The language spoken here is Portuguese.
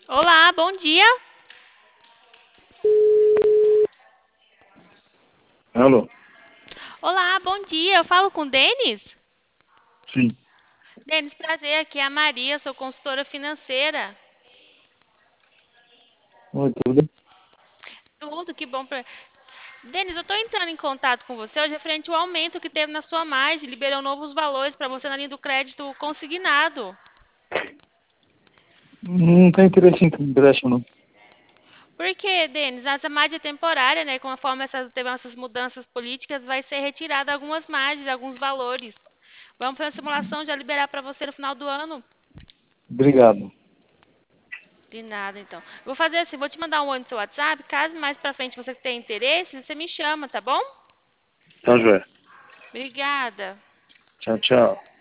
Olá, bom dia. Alô? Olá, bom dia. Eu falo com o Denis? Sim. Denis, prazer. Aqui é a Maria, sou consultora financeira. Oi, tudo bem? Tudo, que bom. Denis, eu estou entrando em contato com você hoje referente ao aumento que teve na sua margem. Liberou novos valores para você na linha do crédito consignado. Não tem interesse em empréstimo, não. Por quê, Denis? Essa margem é temporária, né? Conforme teve essas mudanças políticas, vai ser retirada algumas margens, alguns valores. Vamos fazer uma simulação, já liberar para você no final do ano. Obrigado. De nada, então. Vou fazer assim, vou te mandar um oi no seu WhatsApp. Caso mais pra frente você tenha interesse, você me chama, tá bom? Tá, joia. Obrigada. Tchau, tchau.